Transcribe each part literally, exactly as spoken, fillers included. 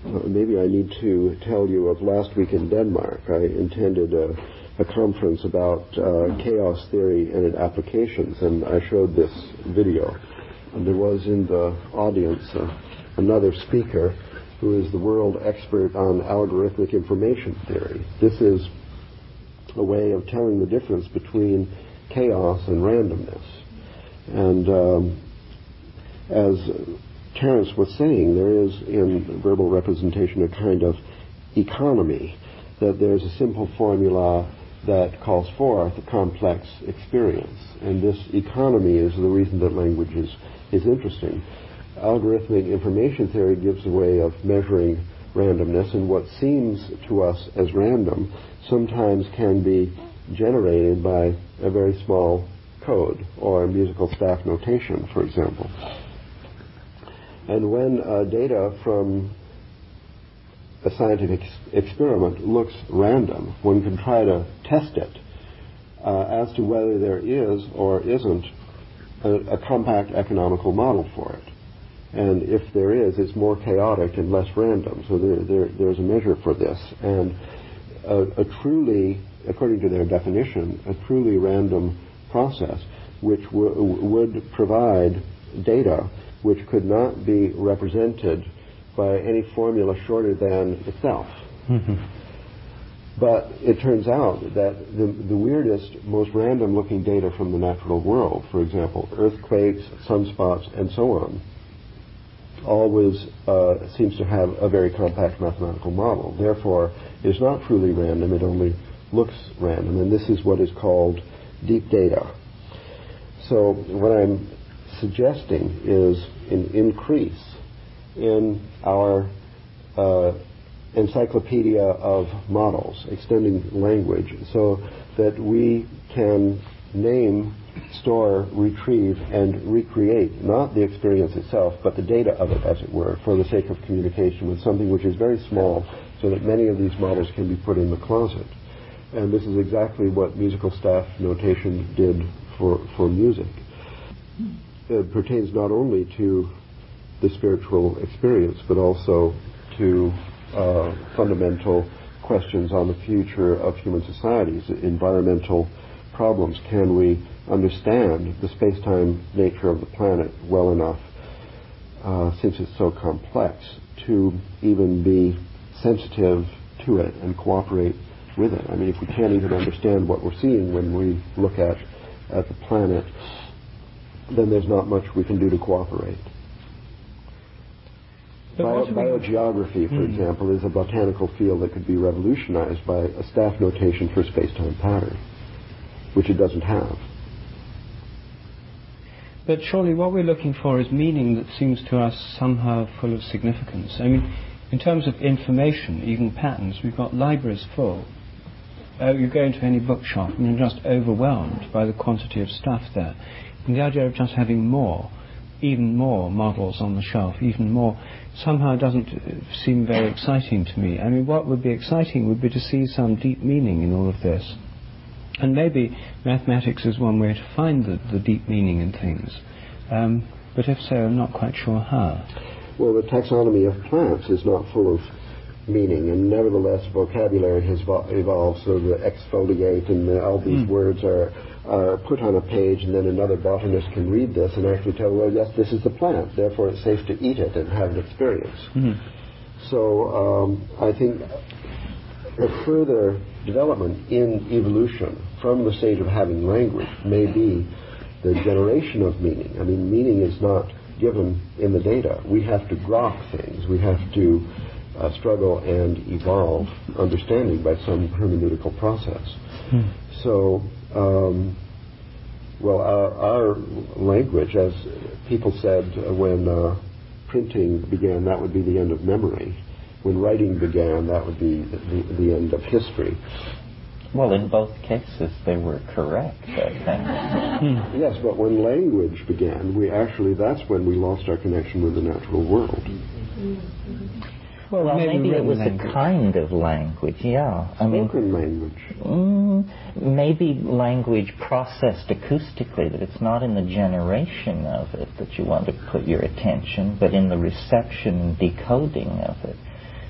uh, maybe I need to tell you of last week in Denmark. I attended a, a conference about uh, chaos theory and its applications, and I showed this video. And there was in the audience uh, another speaker who is the world expert on algorithmic information theory. This is a way of telling the difference between chaos and randomness. And um, as Terence was saying, there is in verbal representation a kind of economy, that there's a simple formula that calls forth a complex experience. And this economy is the reason that language is, is interesting. Algorithmic information theory gives a way of measuring randomness, and what seems to us as random sometimes can be generated by a very small code or musical staff notation, for example. And when uh, data from a scientific ex- experiment looks random, one can try to test it uh, as to whether there is or isn't a, a compact economical model for it. And if there is, it's more chaotic and less random. So there, there, there's a measure for this. And a, a truly, according to their definition, a truly random process which w- would provide data which could not be represented by any formula shorter than itself. Mm-hmm. But it turns out that the, the weirdest, most random-looking data from the natural world, for example, earthquakes, sunspots, and so on, always uh, seems to have a very compact mathematical model. Therefore, it's not truly random, it only looks random, and this is what is called deep data. So what I'm suggesting is an increase in our uh, encyclopedia of models, extending language, so that we can name, store, retrieve, and recreate not the experience itself, but the data of it, as it were, for the sake of communication with something which is very small, so that many of these models can be put in the closet. And this is exactly what musical staff notation did for, for music. It pertains not only to the spiritual experience, but also to uh, fundamental questions on the future of human societies, environmental problems. Can we understand the space-time nature of the planet well enough, uh, since it's so complex, to even be sensitive to it and cooperate with it? I mean, if we can't even understand what we're seeing when we look at, at the planet, then there's not much we can do to cooperate. Bio, biogeography, for mm. example, is a botanical field that could be revolutionized by a staff notation for space-time pattern, which it doesn't have. But surely what we're looking for is meaning that seems to us somehow full of significance. I mean, in terms of information, even patterns, we've got libraries full. Uh, you go into any bookshop and you're just overwhelmed by the quantity of stuff there. And the idea of just having more, even more models on the shelf, even more, somehow doesn't seem very exciting to me. I mean, what would be exciting would be to see some deep meaning in all of this. And maybe mathematics is one way to find the, the deep meaning in things. Um, but if so, I'm not quite sure how. Well, the taxonomy of plants is not full of meaning, and nevertheless vocabulary has vo- evolved, so the exfoliate and the, all these mm. words are, are put on a page, and then another botanist can read this and actually tell, well, yes, this is the plant, therefore it's safe to eat it and have an experience. Mm. So um, I think a further development in evolution from the stage of having language may be the generation of meaning. I mean, meaning is not given in the data. We have to grok things. We have to uh, struggle and evolve understanding by some hermeneutical process. Hmm. So, um, well, our, our language, as people said when uh, printing began, that would be the end of memory. When writing began, that would be the, the end of history. Well, in both cases, they were correct, I think. Yes, but when language began, we actually, that's when we lost our connection with the natural world. Well, well maybe, maybe it was language. A kind of language, yeah. I mean, spoken language. Mm, maybe language processed acoustically, that it's not in the generation of it that you want to put your attention, but in the reception and decoding of it.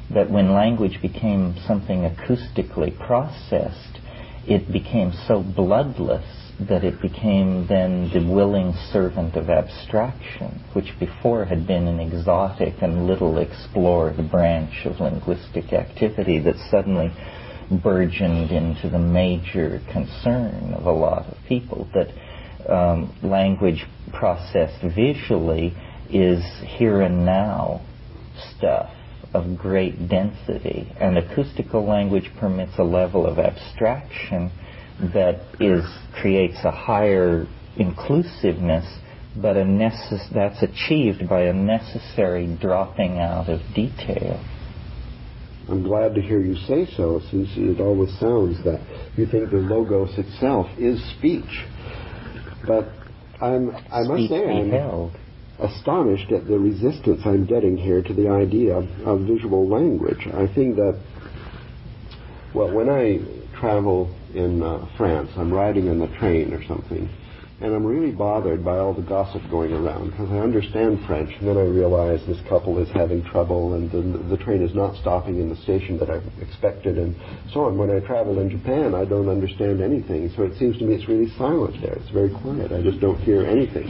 that when language became something acoustically processed, it became so bloodless that it became then the willing servant of abstraction, which before had been an exotic and little explored branch of linguistic activity that suddenly burgeoned into the major concern of a lot of people, that um, language processed visually is here and now stuff of great density, and acoustical language permits a level of abstraction that is creates a higher inclusiveness, but a necess- that's achieved by a necessary dropping out of detail. I'm glad to hear you say so, since it always sounds that you think the logos itself is speech. But I'm, I must Speech say I'm beheld. astonished at the resistance I'm getting here to the idea of visual language. I think that, well, when I travel in uh, France, I'm riding in the train or something, and I'm really bothered by all the gossip going around, because I understand French, and then I realize this couple is having trouble, and the, the train is not stopping in the station that I expected, and so on. When I travel in Japan, I don't understand anything, so it seems to me it's really silent there. It's very quiet. I just don't hear anything.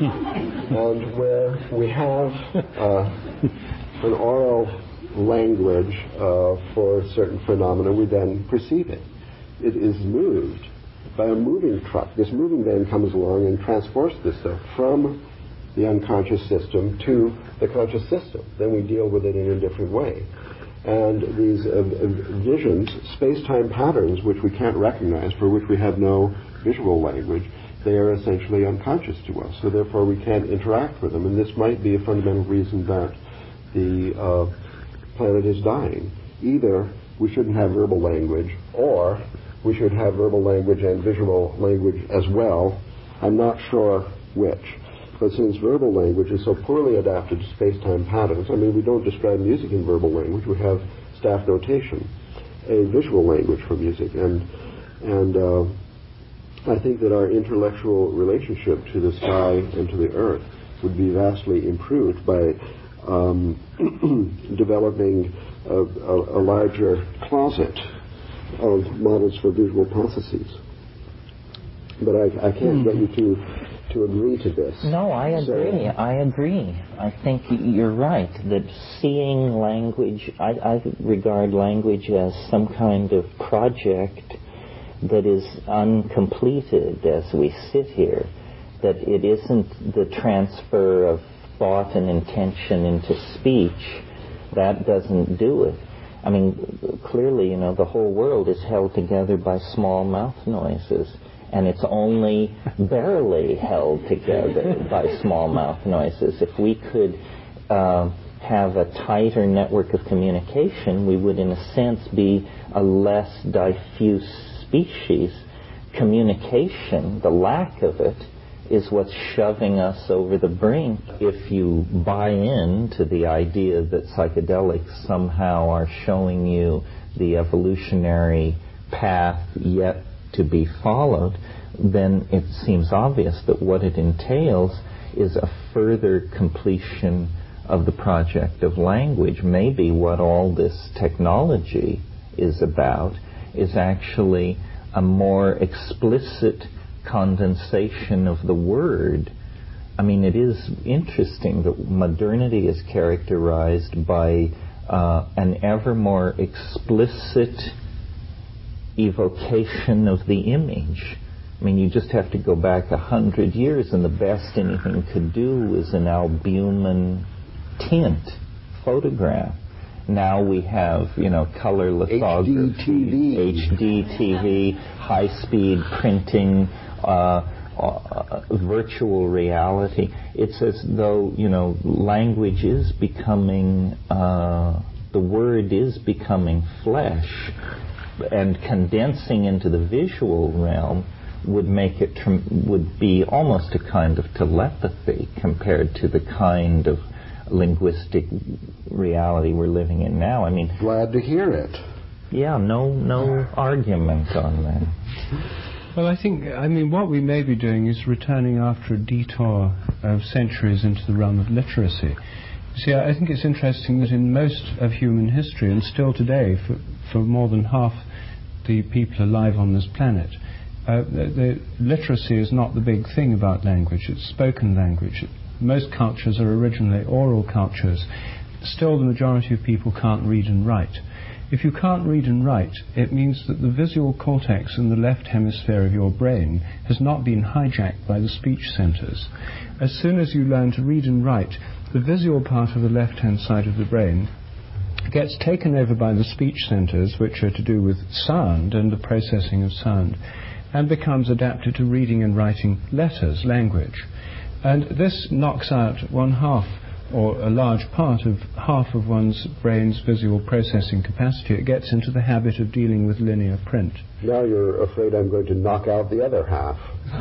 And where we have uh, an oral language uh, for a certain phenomena, we then perceive it. It is moved by a moving truck. This moving van comes along and transports this stuff from the unconscious system to the conscious system. Then we deal with it in a different way. And these uh, visions, space-time patterns, which we can't recognize, for which we have no visual language, they are essentially unconscious to us. So therefore we can't interact with them. And this might be a fundamental reason that the uh, planet is dying. Either we shouldn't have verbal language, or we should have verbal language and visual language as well. I'm not sure which. But since verbal language is so poorly adapted to space-time patterns, I mean, we don't describe music in verbal language. We have staff notation, a visual language for music. And and uh, I think that our intellectual relationship to the sky and to the earth would be vastly improved by um, developing a, a, a larger closet of models for visual processes. But I, I can't get you to to agree to this. No, I agree. So, I agree. I think you're right that seeing language, I, I regard language as some kind of project that is uncompleted as we sit here, that it isn't the transfer of thought and intention into speech. That doesn't do it. I mean, clearly, you know, the whole world is held together by small mouth noises, and it's only barely held together by small mouth noises. If we could uh, have a tighter network of communication, we would, in a sense, be a less diffuse species. Communication, the lack of it, is what's shoving us over the brink. If you buy into the idea that psychedelics somehow are showing you the evolutionary path yet to be followed, then it seems obvious that what it entails is a further completion of the project of language. Maybe what all this technology is about is actually a more explicit condensation of the word. I mean, it is interesting that modernity is characterized by uh, an ever more explicit evocation of the image. I mean, you just have to go back a hundred years, and the best anything could do was an albumin tint photograph. Now we have, you know, color lithography, H D T V, H D T V, high-speed printing, uh, uh, virtual reality. It's as though, you know, language is becoming, uh, the word is becoming flesh, and condensing into the visual realm would make it tr- would be almost a kind of telepathy compared to the kind of linguistic reality we're living in now. I mean, glad to hear it. Yeah, no, no argument on that. Well, I think, I mean, what we may be doing is returning after a detour of centuries into the realm of literacy. See, I think it's interesting that in most of human history, and still today, for, for more than half the people alive on this planet, uh, the, the literacy is not the big thing about language. It's spoken language. Most cultures are originally oral cultures. Still, the majority of people can't read and write. If you can't read and write, it means that the visual cortex in the left hemisphere of your brain has not been hijacked by the speech centers. As soon as you learn to read and write, the visual part of the left-hand side of the brain gets taken over by the speech centers, which are to do with sound and the processing of sound, and becomes adapted to reading and writing letters, language. And this knocks out one half, or a large part of half of one's brain's visual processing capacity. It gets into the habit of dealing with linear print. Now you're afraid I'm going to knock out the other half.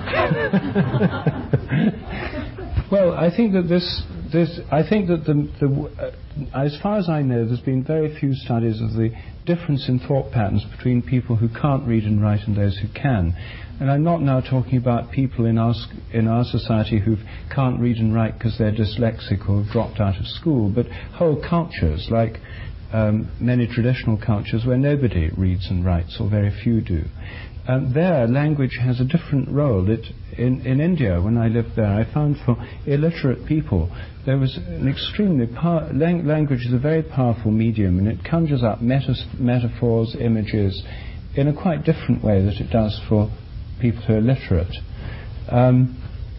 Well, I think that this, this I think that the, the uh, as far as I know, there's been very few studies of the difference in thought patterns between people who can't read and write and those who can. And I'm not now talking about people in our, in our society who can't read and write because they're dyslexic or have dropped out of school, but whole cultures, like um, many traditional cultures where nobody reads and writes, or very few do. Um, there, language has a different role. It, in, in India, when I lived there, I found for illiterate people, there was an extremely power, lang- language is a very powerful medium, and it conjures up metas- metaphors, images, in a quite different way that it does for people who are literate. Um,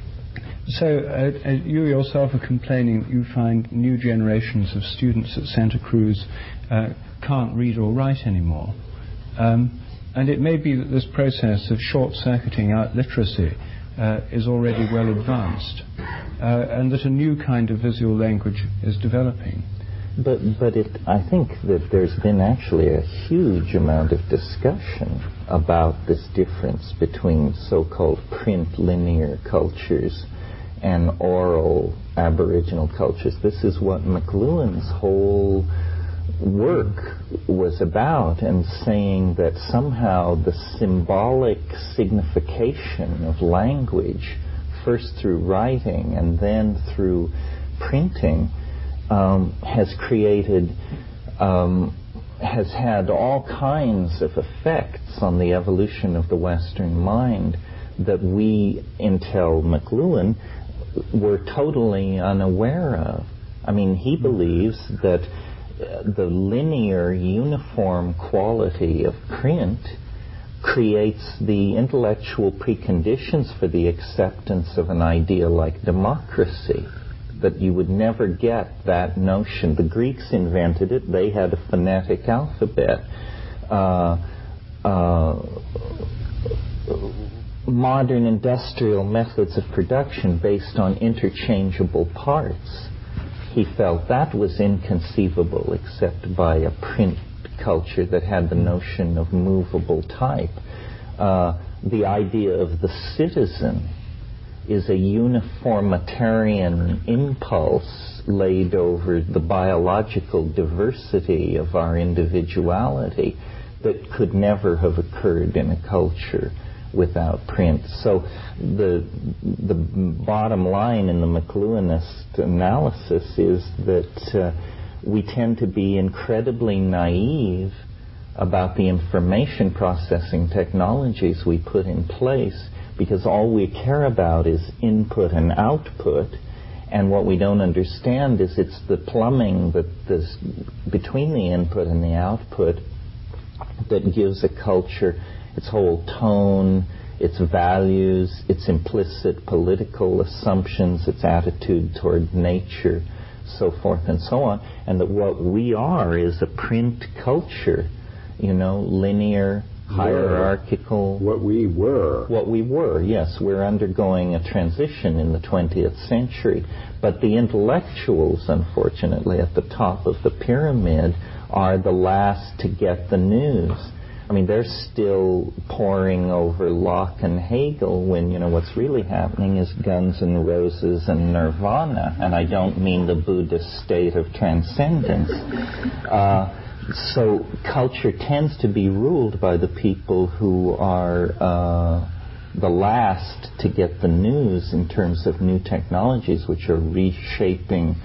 so uh, uh, you yourself are complaining that you find new generations of students at Santa Cruz uh, can't read or write anymore. Um, and it may be that this process of short-circuiting out literacy uh, is already well advanced, uh, and that a new kind of visual language is developing. But but it, I think that there's been actually a huge amount of discussion about this difference between so-called print linear cultures and oral Aboriginal cultures. This is what McLuhan's whole work was about, and saying that somehow the symbolic signification of language, first through writing and then through printing, Um, has created, um, has had all kinds of effects on the evolution of the Western mind that we, until McLuhan, were totally unaware of. I mean, he believes that uh, the linear, uniform quality of print creates the intellectual preconditions for the acceptance of an idea like democracy. That you would never get that notion. The Greeks invented it. They had a phonetic alphabet. Uh, uh, modern industrial methods of production based on interchangeable parts. He felt that was inconceivable except by a print culture that had the notion of movable type. Uh, the idea of the citizen is a uniformitarian impulse laid over the biological diversity of our individuality that could never have occurred in a culture without print. So the the bottom line in the McLuhanist analysis is that uh, we tend to be incredibly naive about the information processing technologies we put in place, because all we care about is input and output, and what we don't understand is it's the plumbing that this between the input and the output that gives a culture its whole tone, its values, its implicit political assumptions, its attitude toward nature, so forth and so on, and that what we are is a print culture, you know, linear, hierarchical. What we were. What we were, yes. We're undergoing a transition in the twentieth century. But the intellectuals, unfortunately, at the top of the pyramid are the last to get the news. I mean, they're still poring over Locke and Hegel when, you know, what's really happening is Guns N' Roses and Nirvana. And I don't mean the Buddhist state of transcendence. Uh, So culture tends to be ruled by the people who are uh, the last to get the news in terms of new technologies which are reshaping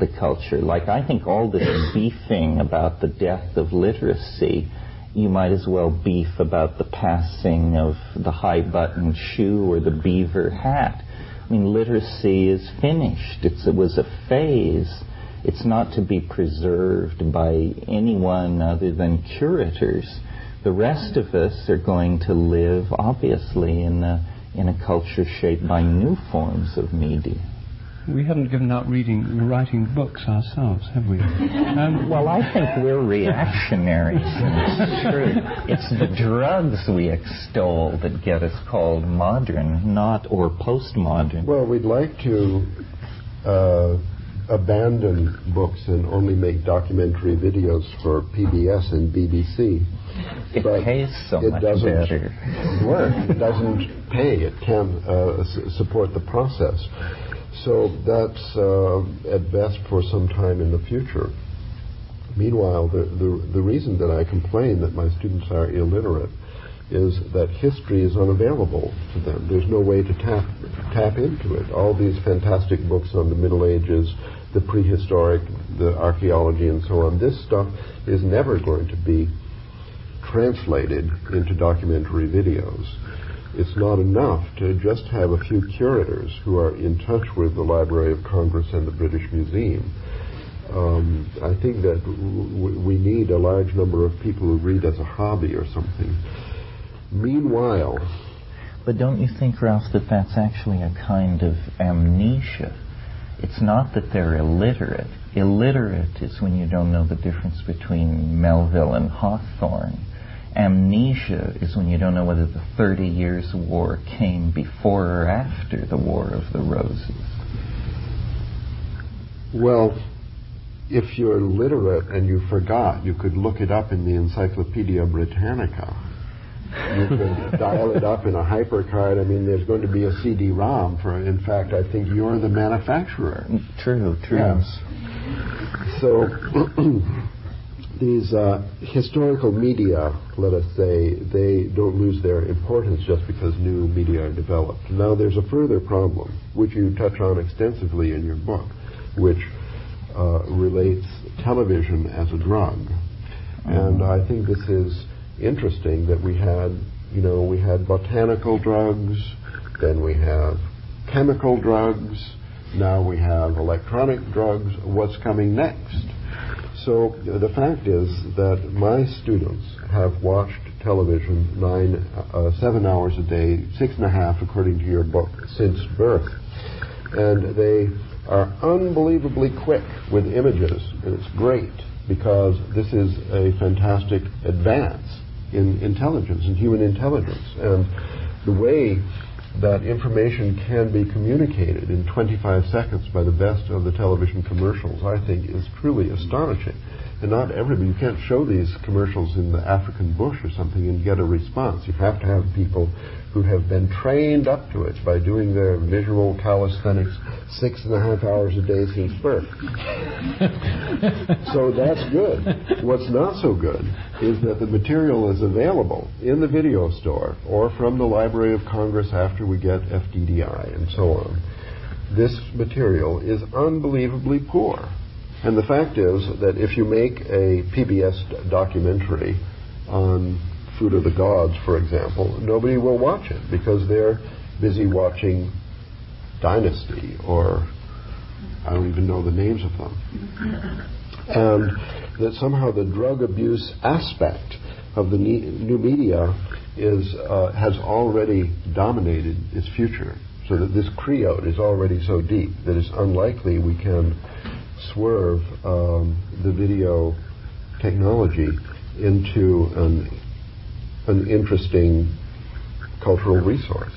the culture. Like, I think all this beefing about the death of literacy, you might as well beef about the passing of the high-buttoned shoe or the beaver hat. I mean, literacy is finished. It's, it was a phase. It's not to be preserved by anyone other than curators. The rest of us are going to live, obviously, in a, in a culture shaped by new forms of media. We haven't given up reading, writing books ourselves, have we? Um, well, I think we're reactionaries. It's true. It's the drugs we extol that get us called modern, not or postmodern. Well, we'd like to uh, abandon books and only make documentary videos for P B S and B B C. It but pays so it much doesn't better. work. It doesn't pay. It can't uh, s- support the process. So that's uh, at best for some time in the future. Meanwhile, the, the, the reason that I complain that my students are illiterate is that history is unavailable to them. There's no way to tap, tap into it. All these fantastic books on the Middle Ages, the prehistoric, the archaeology, and so on, this stuff is never going to be translated into documentary videos. It's not enough to just have a few curators who are in touch with the Library of Congress and the British Museum. Um, I think that w- we need a large number of people who read as a hobby or something. Meanwhile... But don't you think, Ralph, that that's actually a kind of amnesia? It's not that they're illiterate. Illiterate is when you don't know the difference between Melville and Hawthorne. Amnesia is when you don't know whether the Thirty Years' War came before or after the War of the Roses. Well, if you're literate and you forgot, you could look it up in the Encyclopedia Britannica. You could dial it up in a hypercard. I mean, there's going to be a C D ROM for it. In fact, I think you're the manufacturer. True, true. Yes. So... These uh, historical media, let us say, they don't lose their importance just because new media are developed. Now, there's a further problem, which you touch on extensively in your book, which uh, relates television as a drug. Mm-hmm. And I think this is interesting that we had, you know, we had botanical drugs, then we have chemical drugs, now we have electronic drugs. What's coming next? So the fact is that my students have watched television nine, uh, seven hours a day, six and a half according to your book, since birth. And they are unbelievably quick with images, and it's great because this is a fantastic advance in intelligence, in human intelligence. And the way that information can be communicated in twenty-five seconds by the best of the television commercials, I think, is truly astonishing. And not everybody, you can't show these commercials in the African bush or something and get a response. You have to have people who have been trained up to it by doing their visual calisthenics six and a half hours a day since birth. So that's good. What's not so good is that the material is available in the video store or from the Library of Congress after we get F D D I and so on. This material is unbelievably poor. And the fact is that if you make a P B S documentary on Food of the Gods, for example, nobody will watch it because they're busy watching Dynasty or I don't even know the names of them. And that somehow the drug abuse aspect of the new media is uh, has already dominated its future, so that this creote is already so deep that it's unlikely we can swerve um, the video technology into an, an interesting cultural resource.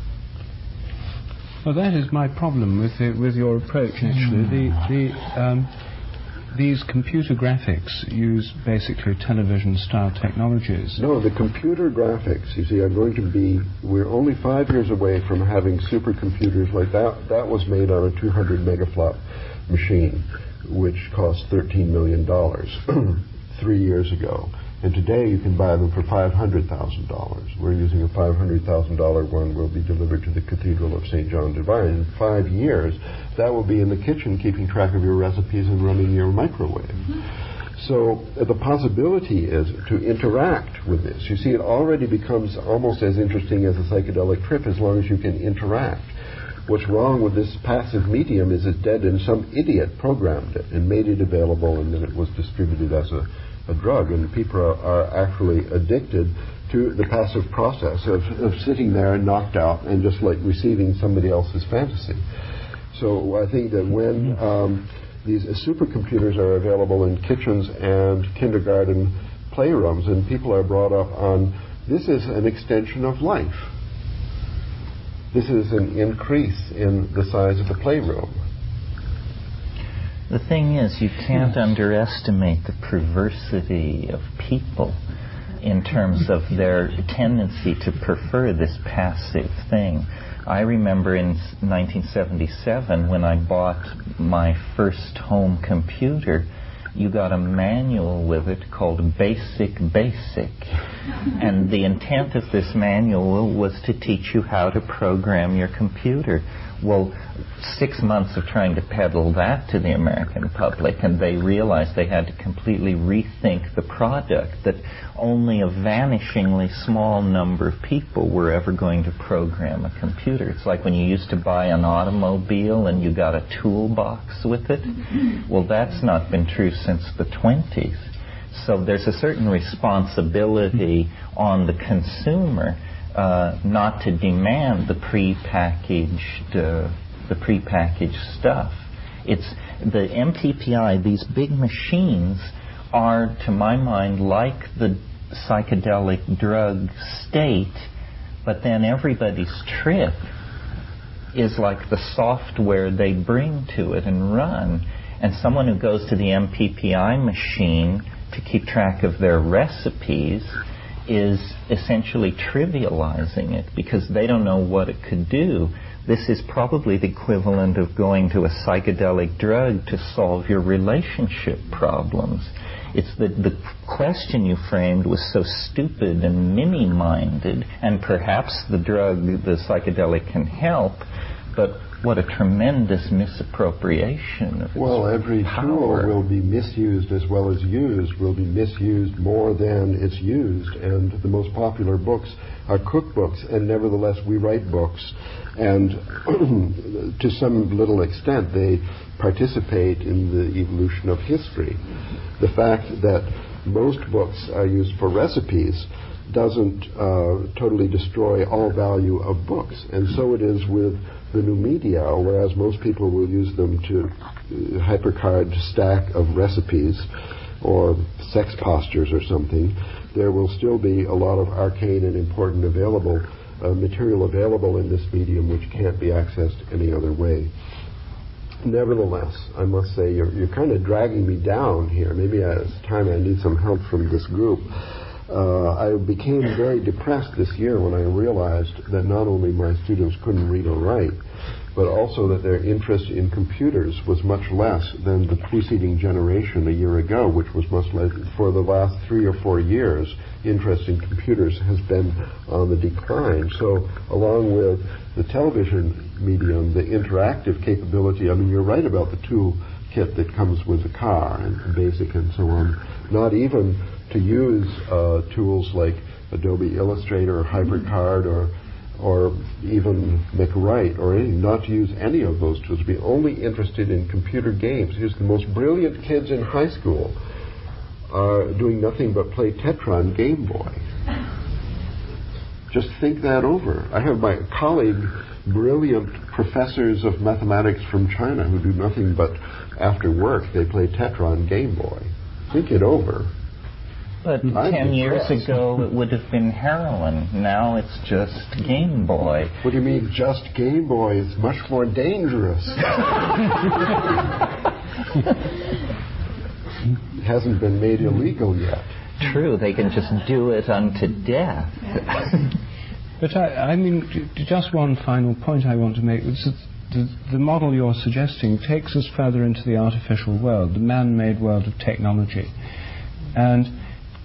Well, that is my problem with the, with your approach, actually. The, the, um, these computer graphics use basically television-style technologies. No, the computer graphics, you see, are going to be... We're only five years away from having supercomputers like that. That was made on a two hundred megaflop machine, which cost thirteen million dollars three years ago. And today you can buy them for five hundred thousand dollars. We're using a five hundred thousand dollars one will be delivered to the Cathedral of Saint John Divine. In five years, that will be in the kitchen keeping track of your recipes and running your microwave. So uh, the possibility is to interact with this. You see, it already becomes almost as interesting as a psychedelic trip as long as you can interact. What's wrong with this passive medium is it's dead and some idiot programmed it and made it available, and then it was distributed as a, a drug. And people are, are actually addicted to the passive process of, of sitting there and knocked out and just like receiving somebody else's fantasy. So I think that when um, these supercomputers are available in kitchens and kindergarten playrooms, and people are brought up on this is an extension of life. This is an increase in the size of the playroom. The thing is, you can't underestimate the perversity of people in terms of their tendency to prefer this passive thing. I remember in nineteen seventy-seven when I bought my first home computer, you got a manual with it called Basic Basic. And the intent of this manual was to teach you how to program your computer. Well, six months of trying to peddle that to the American public, and they realized they had to completely rethink the product, that only a vanishingly small number of people were ever going to program a computer. It's like when you used to buy an automobile and you got a toolbox with it. Well, that's not been true since the twenties. So there's a certain responsibility on the consumer Uh, not to demand the pre-packaged, uh, the pre-packaged stuff. It's the M T P I. These big machines are, to my mind, like the psychedelic drug state, but then everybody's trip is like the software they bring to it and run. And someone who goes to the M P P I machine to keep track of their recipes is essentially trivializing it because they don't know what it could do. This is probably the equivalent of going to a psychedelic drug to solve your relationship problems. It's that the question you framed was so stupid and mini-minded, and perhaps the drug, the psychedelic, can help, but what a tremendous misappropriation of its Well, every power. tool will be misused as well as used, will be misused more than it's used. And the most popular books are cookbooks, and nevertheless we write books. And to some little extent they participate in the evolution of history. The fact that most books are used for recipes doesn't uh, totally destroy all value of books. And so it is with the new media, whereas most people will use them to uh, hypercard stack of recipes or sex postures or something, there will still be a lot of arcane and important available uh, material available in this medium which can't be accessed any other way. Nevertheless, I must say you're, you're kind of dragging me down here. Maybe it's time I need some help from this group. Uh, I became very depressed this year when I realized that not only my students couldn't read or write, but also that their interest in computers was much less than the preceding generation a year ago, which was much less. For the last three or four years, interest in computers has been on the decline. So along with the television medium, the interactive capability, I mean, you're right about the tool kit that comes with the car and BASIC and so on. Not even to use uh, tools like Adobe Illustrator or HyperCard or or even McWrite or anything, not to use any of those tools, be only interested in computer games. Here's the most brilliant kids in high school are doing nothing but play Tetron Game Boy. Just think that over. I have my colleague, brilliant professors of mathematics from China who do nothing but after work they play Tetron Game Boy. Think it over. But I'm ten years depressed. ago it would have been heroin. Now it's just Game Boy. What do you mean, just Game Boy? It's much more dangerous. It hasn't been made illegal yet. True, they can just do it unto death. But I, I mean, j- just one final point I want to make. It's the, the model you're suggesting takes us further into the artificial world, the man-made world of technology. And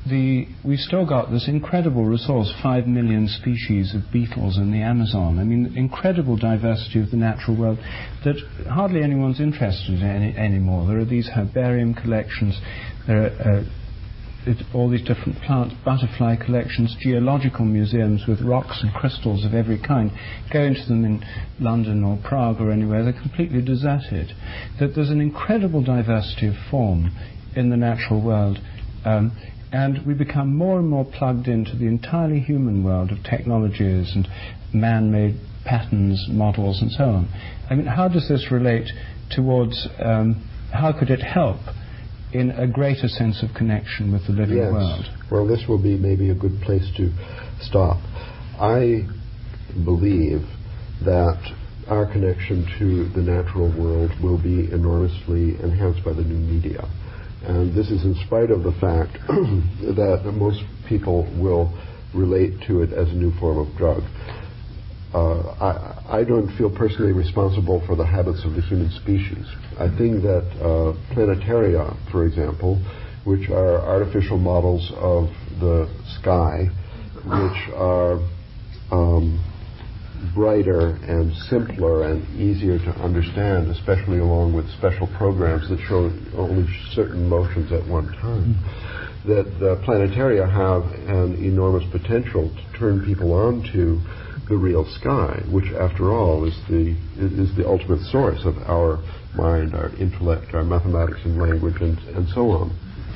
the we've still got this incredible resource, five million species of beetles in the Amazon. I mean, incredible diversity of the natural world that hardly anyone's interested in any, anymore. There are these herbarium collections, there are uh, it, all these different plant, butterfly collections, geological museums with rocks and crystals of every kind. Go into them in London or Prague or anywhere, they're completely deserted. That there's an incredible diversity of form in the natural world. Um, and we become more and more plugged into the entirely human world of technologies and man-made patterns, models, and so on. I mean, how does this relate towards, um, how could it help in a greater sense of connection with the living yes. world? Well, this will be maybe a good place to stop. I believe that our connection to the natural world will be enormously enhanced by the new media. And this is in spite of the fact that most people will relate to it as a new form of drug. Uh, I, I don't feel personally responsible for the habits of the human species. I think that uh, planetaria, for example, which are artificial models of the sky, which are um, brighter and simpler and easier to understand, especially along with special programs that show only certain motions at one time, that the planetaria have an enormous potential to turn people on to the real sky, which after all is the is the ultimate source of our mind, our intellect, our mathematics and language, and, and so on.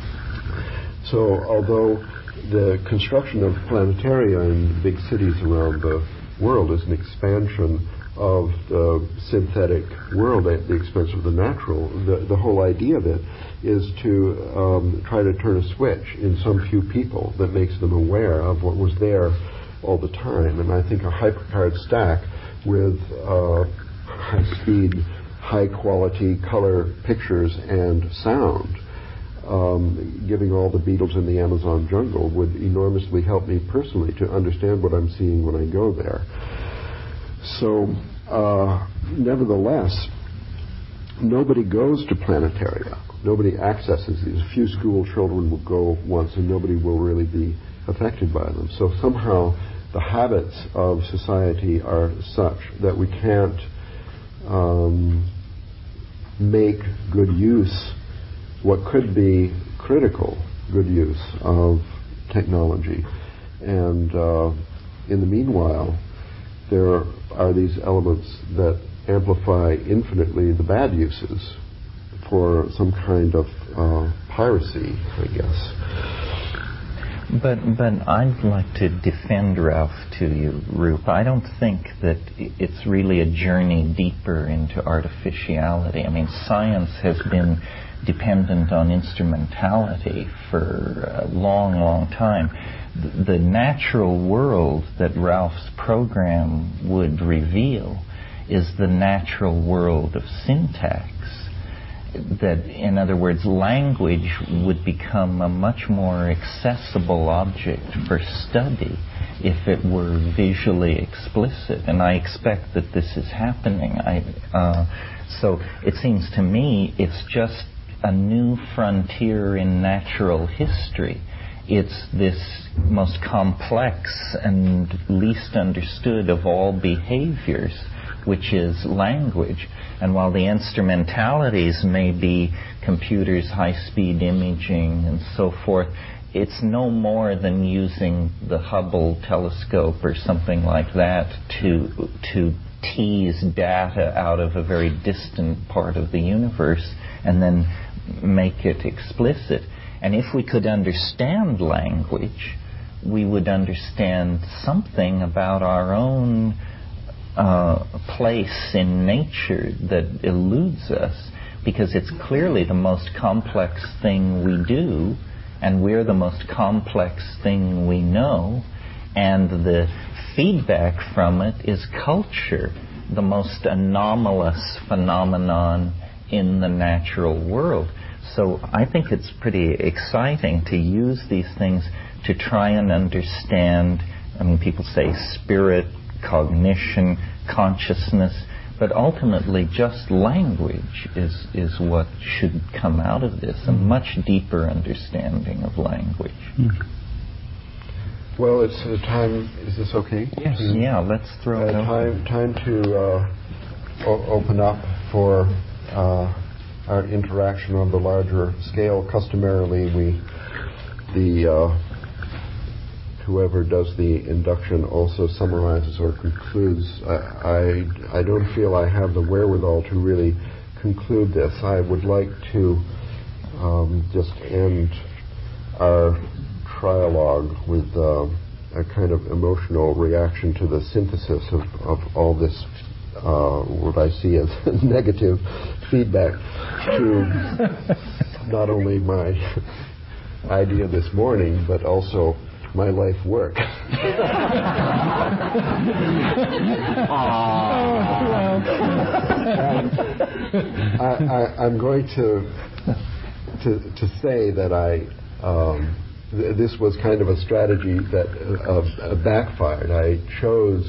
So although the construction of planetaria in big cities around the world is an expansion of the synthetic world at the expense of the natural, the, the whole idea of it is to um, try to turn a switch in some few people that makes them aware of what was there all the time. And I think a HyperCard stack with uh, high-speed, high-quality color pictures and sound, um, giving all the beetles in the Amazon jungle, would enormously help me personally to understand what I'm seeing when I go there. So, uh, nevertheless, nobody goes to planetaria. Nobody accesses these. A few school children will go once, and nobody will really be affected by them. So somehow the habits of society are such that we can't um, make good use, what could be critical good use of technology. And uh, in the meanwhile, there are these elements that amplify infinitely the bad uses for some kind of uh, piracy, I guess. But but I'd like to defend Ralph to you, Roop. I don't think that it's really a journey deeper into artificiality. I mean, science has been dependent on instrumentality for a long, long time. The, the natural world that Ralph's program would reveal is the natural world of syntax. That, in other words, language would become a much more accessible object for study if it were visually explicit. And I expect that this is happening. I, uh, so it seems to me it's just a new frontier in natural history. It's this most complex and least understood of all behaviors, which is language. And while the instrumentalities may be computers, high-speed imaging, and so forth, it's no more than using the Hubble telescope or something like that to to tease data out of a very distant part of the universe and then make it explicit. And if we could understand language, we would understand something about our own Uh, place in nature that eludes us, because it's clearly the most complex thing we do, and we're the most complex thing we know, and the feedback from it is culture, the most anomalous phenomenon in the natural world. So I think it's pretty exciting to use these things to try and understand, I mean, people say spirit, cognition, consciousness, But ultimately, just language is, is what should come out of this, a much deeper understanding of language. Mm. Well, it's uh, time. Is this okay? Yes. To, yeah, let's throw uh, it time, time to uh, o- open up for uh, our interaction on the larger scale. Customarily, we, the uh, whoever does the induction also summarizes or concludes. I, I, I don't feel I have the wherewithal to really conclude this. I would like to um, just end our trialogue with uh, a kind of emotional reaction to the synthesis of, of all this, uh, what I see as negative feedback to not only my idea this morning, but also my life work. Oh, I, I, I'm going to to to say that I um, th- this was kind of a strategy that uh, uh, backfired. I chose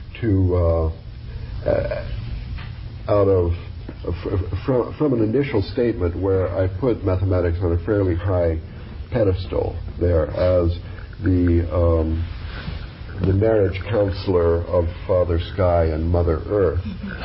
to uh, uh, out of f- from from an initial statement where I put mathematics on a fairly high pedestal there as the um, the marriage counselor of Father Sky and Mother Earth.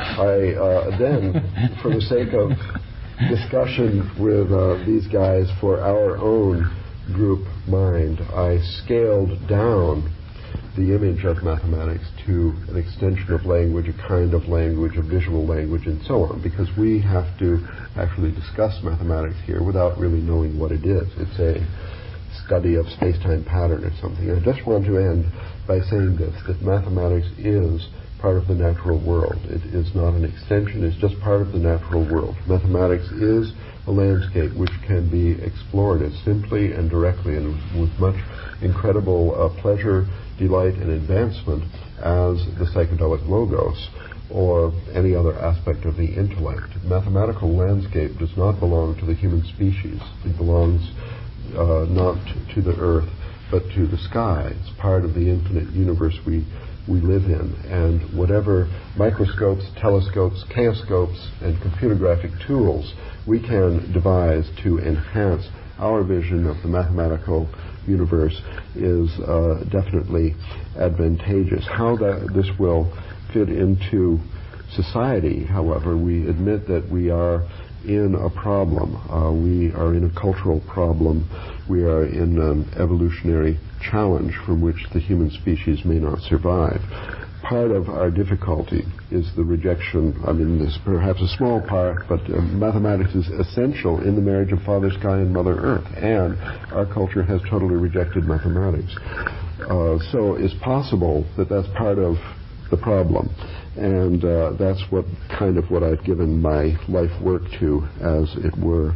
I uh, then, for the sake of discussion with uh, these guys for our own group mind, I scaled down the image of mathematics to an extension of language, a kind of language, a visual language, and so on, because we have to actually discuss mathematics here without really knowing what it is. It's a study of space-time pattern or something. I just want to end by saying this, that mathematics is part of the natural world. It is not an extension, it's just part of the natural world. Mathematics is a landscape which can be explored as simply and directly and with much incredible uh, pleasure, delight, and advancement as the psychedelic logos or any other aspect of the intellect. Mathematical landscape does not belong to the human species. It belongs Uh, not to the earth, but to the sky. It's part of the infinite universe we we live in. And whatever microscopes, telescopes, chaoscopes, and computer graphic tools we can devise to enhance our vision of the mathematical universe is uh, definitely advantageous. How that this will fit into society, however, we admit that we are in a problem. Uh, we are in a cultural problem. We are in an evolutionary challenge from which the human species may not survive. Part of our difficulty is the rejection, I mean, this is perhaps a small part, but uh, mathematics is essential in the marriage of Father Sky and Mother Earth, and our culture has totally rejected mathematics. Uh, so it's possible that that's part of the problem. And uh, that's what kind of what I've given my life work to, as it were.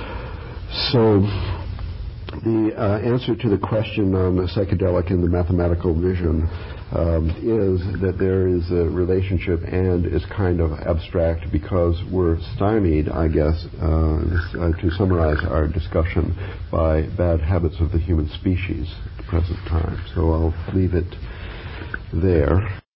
So the uh, answer to the question on the psychedelic and the mathematical vision um, is that there is a relationship and is kind of abstract because we're stymied, I guess, uh, uh, to summarize our discussion, by bad habits of the human species at the present time. So I'll leave it there.